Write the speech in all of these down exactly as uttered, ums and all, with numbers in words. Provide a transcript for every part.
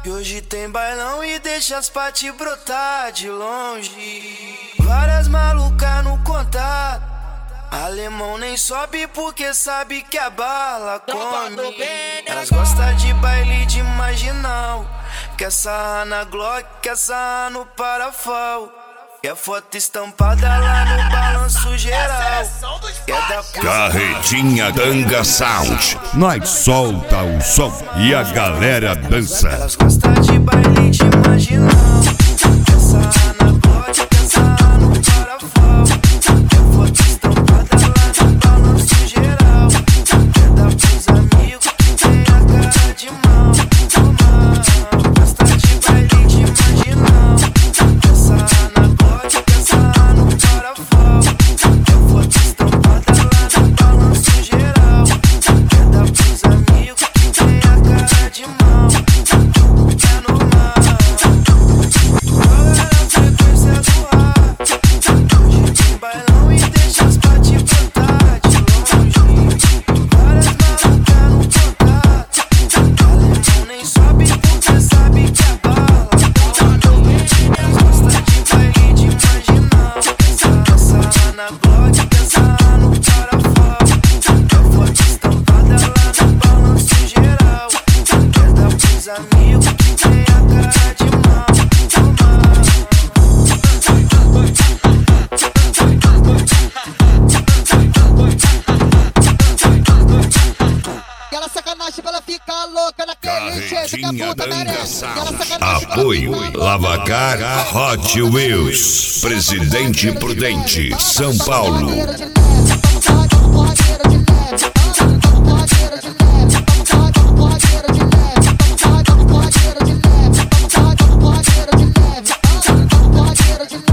E hoje tem bailão e deixa as pati brotar de longe. Várias malucas no contato. Alemão nem sobe porque sabe que a bala come. Elas gostam de baile de marginal. Quer sarrar na Glock, quer sarrar no parafal. Quer foto estampada lá no balanço geral. Quer dar Carretinha Danga Sound. Nós solta o som e a galera dança. Elas gostam de baile de marginal. Quer sarrar na Glock, quer sarrar no parafal. Quer foto estampada lá no balanço geral. Quer dar pros amigos que tem a cara de mal. Gosta de baile de marginal. Quer sarrar na Glock, quer sarrar no parafal. Quer foto estampada lá no balanço geral. Quer dar pros amigos que tem a cara de mal. É normal. Qual é a frequência do ar? Hoje tem bailão e deixa as pati brotar de longe. Várias malucas no contato. Alemão nem sobe porque sabe que a bala come. Elas gostam de baile de marginal. Quer sarrar na Glock, quer sarrar no parafal. Quer foto estampada lá no balanço geral. Quer dar pros amigos que tem a cara de mal. Aquela sacanagem pra ela ficar louca naquele jeito que a Carretinha puta Danga merece. Aquela Sound. sacanagem pra ela Apoio ficar Lavacar Hot Wheels. Presidente Prudente, São Paulo. porradeira de leve. Vamos lá, vamos porradeira de leve. Vamos lá, vamos porradeira de leve. Vamos lá, vamos porradeira de leve. Vamos lá, vamos porradeira de leve. Vamos lá, vamos porradeira de leve. Vamos lá, vamos porradeira de leve.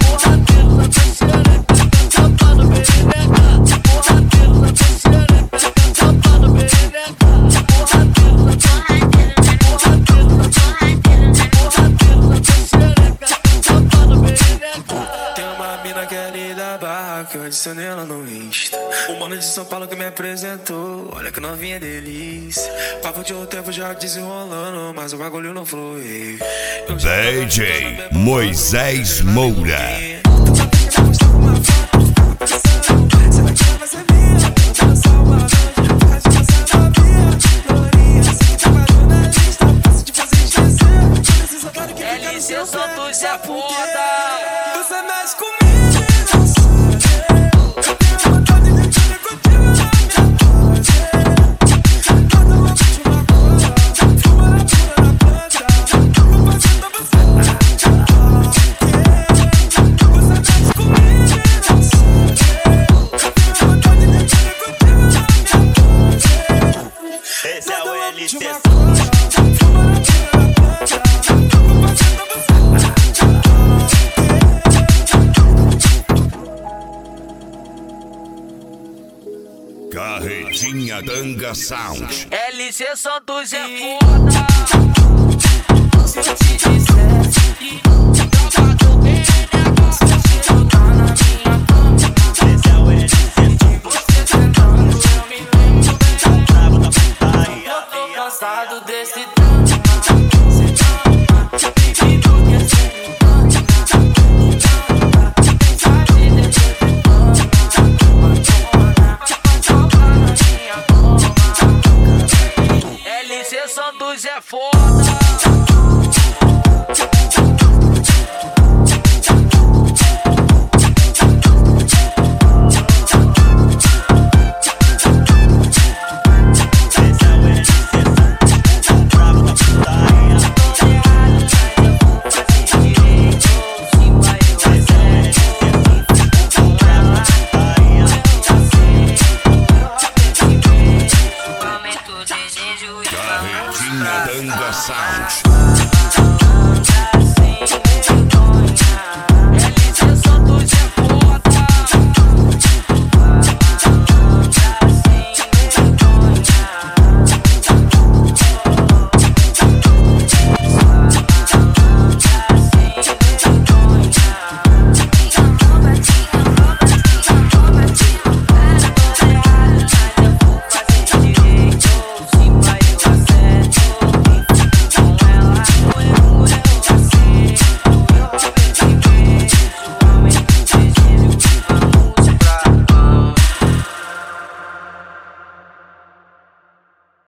Tem uma mina que é ali da barra que eu adicionei ela no Insta. O mano de São Paulo que me apresentou, olha que novinha delícia. Papo de outro tempo já desenrolando, mas o bagulho não flui. Eu já D J Moisés Moura. L C Santos é foda. Você mexe comigo. Eu tenho vontade de te ver contigo na minha pose. Cada uma de uma coisa. Fuma na pura na planta. Vou fazer pra você. Você mexe comigo. Eu tenho vontade de te ver contigo na minha pose. Esse é o L C. Carretinha Danga Sound. L C Santos é foda. Se eu te dissesse que troca do bem, negócio de botar na minha cama. Esse é o L C. Você sentando, eu me lembro bem. Bravo da putaria. Eu tô cansado desse drama. Cê ama, baby, porque cê me ama. Pensa de depois de fama. L C Santos é foda. Esse é o L C. Bravo da putaria. Carretinha Danga Sound.